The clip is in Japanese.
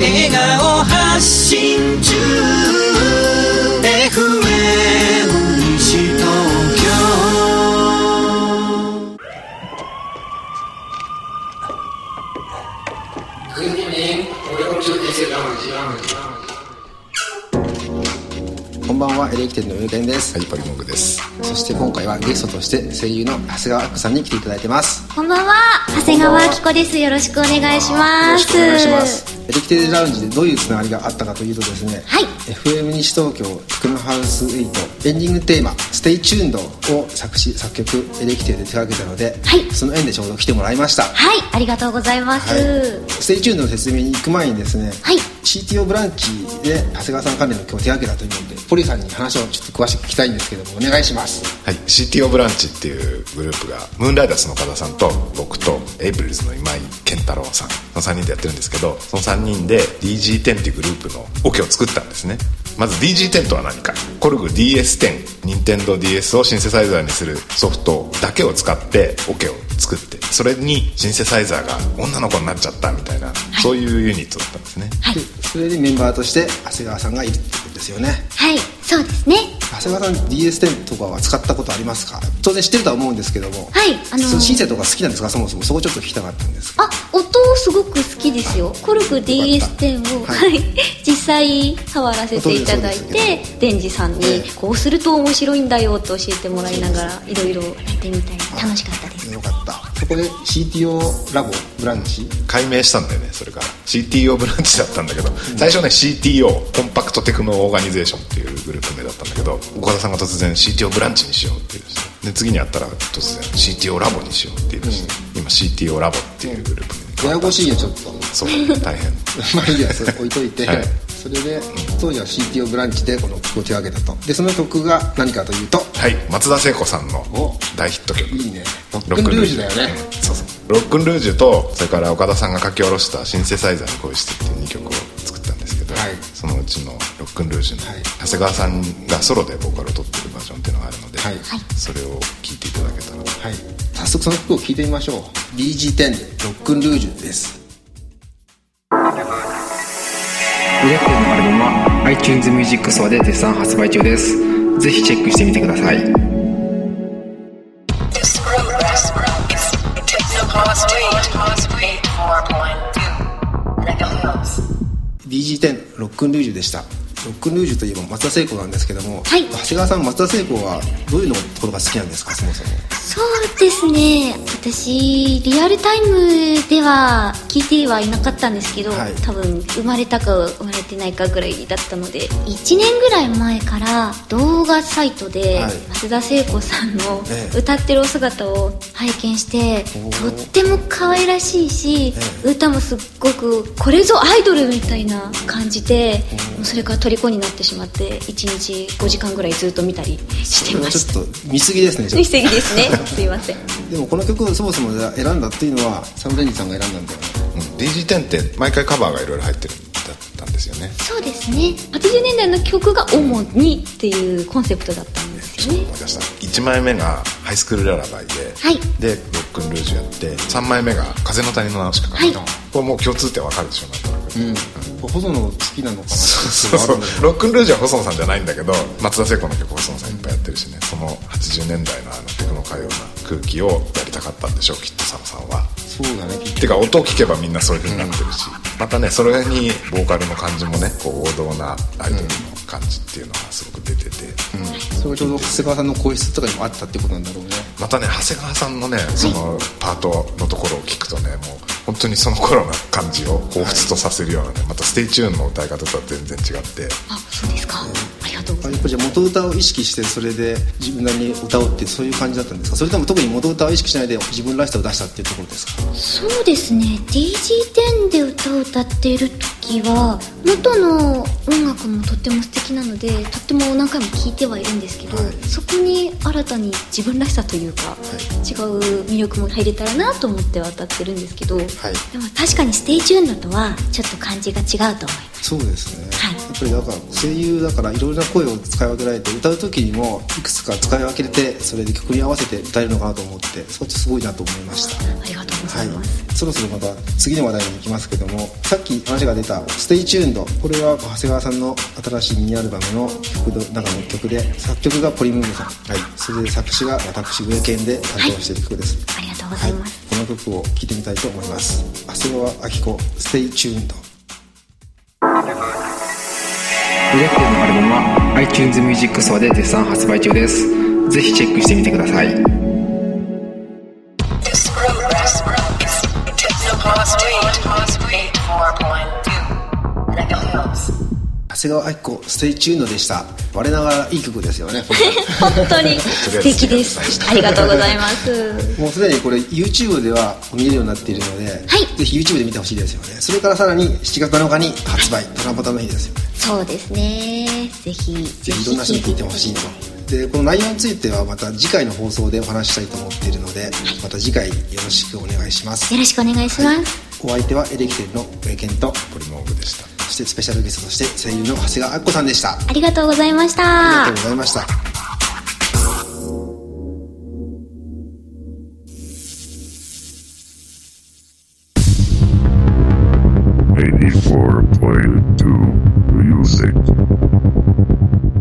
笑顔発信中 FM 西東京。 Good evening. Welcome to Easy Lounge. こんばんは、エレキテルのゆうけんです。 はい、パリモグです。 そして今回はゲストとして声優の長谷川明子さんに来ていただいてます。 こんばんは、長谷川明子です。よろしくお願いします。 よろしくお願いします。エレキテルラウンジでどういうつながりがあったかというとですね、 はい、 FM 西東京テクノハウス8エンディングテーマステイチューンドを作詞作曲エレキテルで手掛けたので、 はい、 その縁でちょうど来てもらいました。 はい、ありがとうございます。はい、 ステイチューンドの説明に行く前にですね、 はい、 CTO ブランチで長谷川さん関連の曲を手掛けたというので、ポリさんに話をちょっと詳しく聞きたいんですけども、お願いします。 はい、CTO ブランチっていうグループがムーンライダースの岡田さんと僕とエイブリルズの今井健太郎さんの3人でやってるんですけど、その3人で DG10 っていうグループのオケを作ったんですね。まず DG10 とは何か。コルグ DS10 任天堂 DS をシンセサイザーにするソフトだけを使ってオケを作って、それにシンセサイザーが女の子になっちゃったみたいな、はい、そういうユニットだったんですね。 はい、 でそれでメンバーとして長谷川さんがいるってことですよね。 はい、そうですね。 長谷川さん DS10 とかは使ったことありますか？当然知ってるとは思うんですけども、 はい、 そのシンセとか好きなんですか？そもそもそこちょっと聞きたかったんです。 音すごく好きですよ。コルグ DS10 を、はい、実際触らせていただいて、デンジさんにこうすると面白いんだよと教えてもらいながらいろいろやってみたい。楽しかったです。 よかった。そこで CTO ラボブランチ改名したんだよね。それから CTO ブランチだったんだけど、最初ね CTO コンパクトテクノオーガニゼーションっていうグループ名だったんだけど、岡田さんが突然 CTO ブランチにしようって言い出して、で次に会ったら突然 CTO ラボにしようって言い出して、今 CTO ラボっていうグループに、 ややこしいよちょっと。 そう大変まあいいや、それ置いといて、はい、それで当時は CTO ブランチでこの曲を手掛けたと。でその曲が何かというと、 はい、松田聖子さんの大ヒット曲。 いいね、ロックンルージュだよね。 そうそう、ロックンルージュと、それから岡田さんが書き下ろしたシンセサイザーに恋してっていう2曲を作ったんですけど、はい、そのうちのロックンルージュの長谷川さんがソロでボーカルを取ってるバージョンっていうのがあるので、はい、それを聴いていただけたら、はい、 早速その曲を聴いてみましょう。 DG10 でロックンルージュです。エレキテルのアルバムは iTunes Music Store で絶賛発売中です。ぜひチェックしてみてください。DG10 ロックンルージュでした。ロックンルージュといえば松田聖子なんですけども、はい、長谷川さん、松田聖子はどういうところが好きなんですか？そもそも。 そうですね、私リアルタイムでは聞いてはいなかったんですけど、はい、多分生まれたか生まれてないかぐらいだったので、1年ぐらい前から動画サイトで松田聖子さんの歌ってるお姿を拝見して、とっても可愛らしいし、歌もすっごくこれぞアイドルみたいな感じで、それから虜になってしまって、1日5時間ぐらいずっと見たりしてました。 ちょっと見過ぎですね。 見過ぎですねすいません。 でもこの曲をそもそも選んだっていうのはサムデンジさんが選んだんだよね。 DG10 って毎回カバーがいろいろ入ってるんだったんですよね。 そうですね、80年代の曲が主にっていうコンセプトだったんですよね。 思い出した。1枚目がハイスクールララバイで、はい、でロックンルージュやって、3枚目が風の谷のナウシカかな、はい、これもう共通点わかるでしょ、なんとなく。 細野好きなのかな。 そうロックンルージュは細野さんじゃないんだけど、松田聖子の曲細野さんいっぱいやってるしね、その80年代のテクノ歌謡な空気をやりたかったんでしょう、きっと佐野さんは。 そうだね。 てか音を聴けばみんなそういう風になってるし、またねそれにボーカルの感じもね、こう王道なアイドルの感じっていうのがすごく出てて、 それがちょうど長谷川さんの声質とかにもあったってことなんだろうね。 またね長谷川さんのねそのパートのところを聞くとね、もう本当にその頃の感じを彷彿とさせるようなね、またステイチューンの歌い方とは全然違って。 あ、そうですか、ありがとうございます。 じゃあ元歌を意識してそれで自分なりに歌おうってそういう感じだったんですか？それとも特に元歌を意識しないで自分らしさを出したっていうところですか？ そうですね、 DG10 で歌を歌っている時は元の音楽もとっても素敵なので、とっても何回も聴いてはいるんですけど、はい、そこに新たに自分らしさというか、はい、違う魅力も入れたらなと思っては歌ってるんですけど、はい、でも確かにステイチューンだとはちょっと感じが違うと思います。 そうですね、はっぱりだから声優だからいろいろな声を使い分けられて、歌う時にもいくつか使い分けて、それで曲に合わせて歌えるのかなと思って、そっちすごいなと思いました。 ありがとうございます、 そろそろまた次の話題に行きますけども、さっき話が出たステイチューンド、これは長谷川さんの新しいミニアルバムの曲の中の曲で、作曲がポリムームさん、それで作詞が私上健で担当している曲です、 ありがとうございます、 この曲を聴いてみたいと思います。長谷川明子、ステイチューンド。 プロジェクトのアルバムは iTunes Music Store で絶賛発売中です。ぜひチェックしてみてください。 長谷川明子、ステイチューンドでした。我ながらいい曲ですよね。 本当に素敵です。ありがとうございます。 もうすでにこれ YouTube では見れるようになっているので、ぜひ YouTube で見てほしいですよね。それからさらに7月7日に発売、七夕の日ですよね。 そうですね。ぜひいろんな人に聴いてほしいと。でこの内容についてはまた次回の放送でお話ししたいと思っているので、また次回よろしくお願いします。 よろしくお願いします、 お相手はエレキテルの上健とポリモングでした。 そしてスペシャルゲストとして声優の長谷川明子さんでした。 ありがとうございました。 ありがとうございました。 84.2 Music